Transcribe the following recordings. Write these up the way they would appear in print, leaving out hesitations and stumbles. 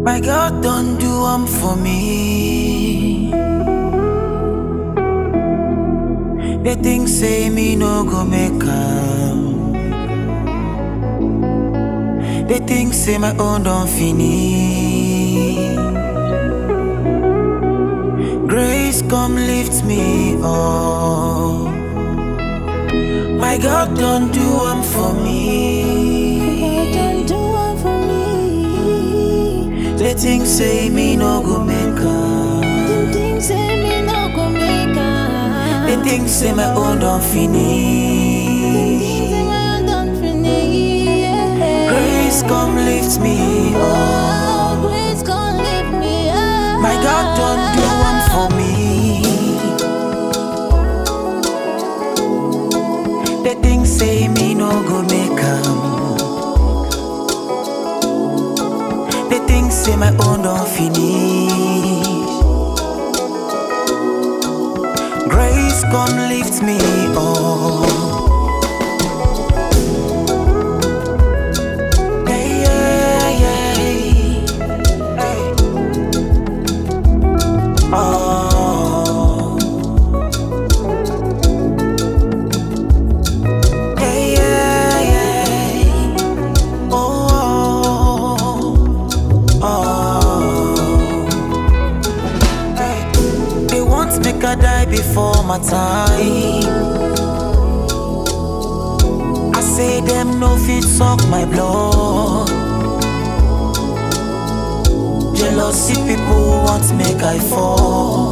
My God don't do for me. They think say me no go make am. They think say my own don't finish. Grace come lift me up. My God don't do for me. Don't do one for me. They think say me no go make am. Them things say me no go make am. They think say my own don't Them finish. things say my own don't finish. Yeah. Grace come lift me up. Oh, grace come lift me up. My God don't do one for me. They think say me no go make am. They think say my own don't finish. Grace come lift me up. Hey, yeah, yeah. Hey. Oh. Yeah, yeah, yeah. Oh. Hey. They want make I die before my time. I say them no fit suck my blood. Jealousy people want make I fall.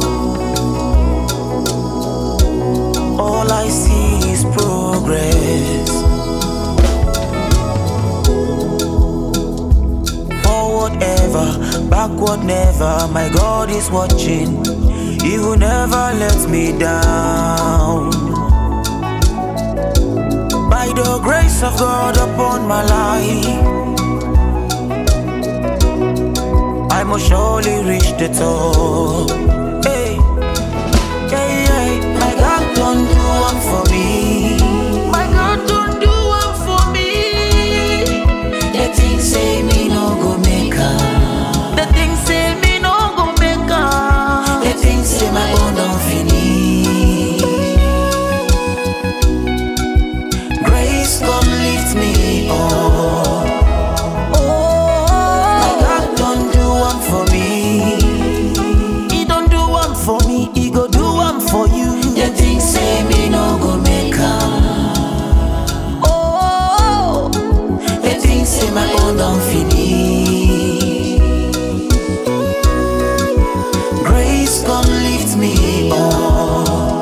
All I see is progress. Forward ever, backward never. My God is watching. He will never let me down. By the grace of God upon my life, I must surely reach the top. Hey, hey, hey. My God don't do one for me. My God don't do one for me. They think say me no go make am. They think say me no go make am. They think say my own don't finish. Grace come lift me up. My God don't do one for me. He don't do one for me. He go do one for you. They think say me no go make am. Oh, they think say my own don't finish. Grace come lift me up.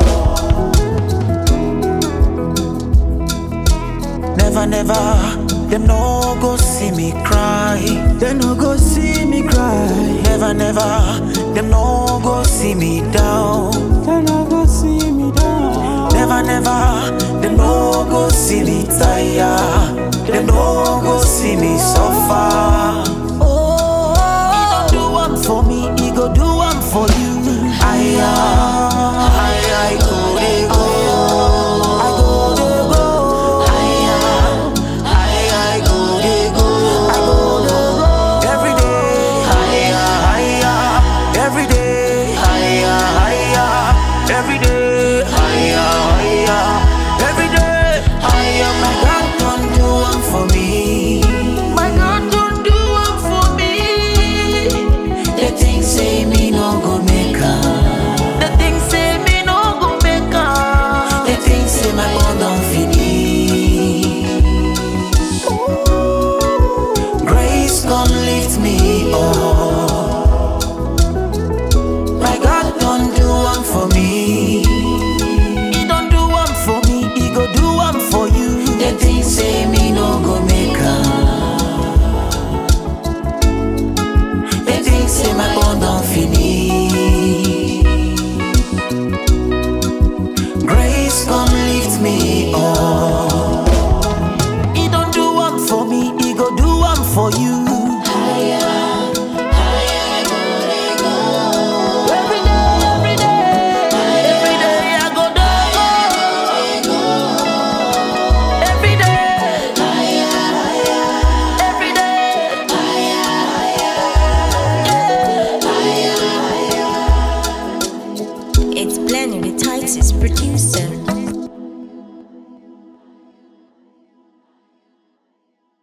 Never, never, them no go see me cry. They no go see me cry. Never, never, them no go see me down. They no go see me down. Never, never, them no go see me tired. Them no go see me suffer. Oh, he don't do one for me, he go do one for you. I go, they go. I go, they go. I go, they go. I go, they go. Every day, every day, every day, every day. My God don't do one for me. My God don't do one for me. They think say me no go make am. They think say me no go make am. They think say my own don't finish. Grace come lift me up. My God don't do one for me. He don't do one for me. He go do one for you. They think say me no go make am. They think say my own don't finish. Grace come lift me up. He don't do one for me. He go do one for you. Every day, every day I go down. Every day, every day. Titus producer.